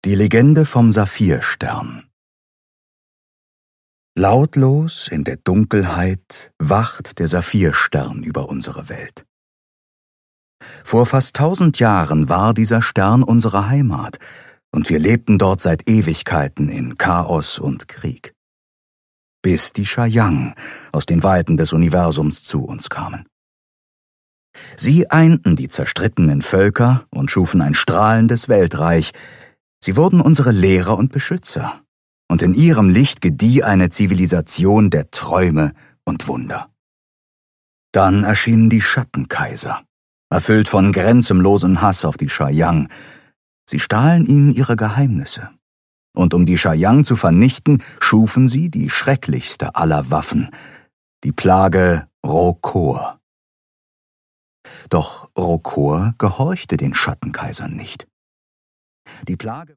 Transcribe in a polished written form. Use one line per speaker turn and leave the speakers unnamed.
Die Legende vom Saphirstern. Lautlos in der Dunkelheit wacht der Saphirstern über unsere Welt. Vor fast 1000 Jahren war dieser Stern unsere Heimat, und wir lebten dort seit Ewigkeiten in Chaos und Krieg. Bis die Shayang aus den Weiten des Universums zu uns kamen. Sie einten die zerstrittenen Völker und schufen ein strahlendes Weltreich. Sie wurden unsere Lehrer und Beschützer, und in ihrem Licht gedieh eine Zivilisation der Träume und Wunder. Dann erschienen die Schattenkaiser, erfüllt von grenzenlosem Hass auf die Shayang. Sie stahlen ihnen ihre Geheimnisse, und um die Shayang zu vernichten, schufen sie die schrecklichste aller Waffen, die Plage Rokor. Doch Rokor gehorchte den Schattenkaisern nicht. Die Plage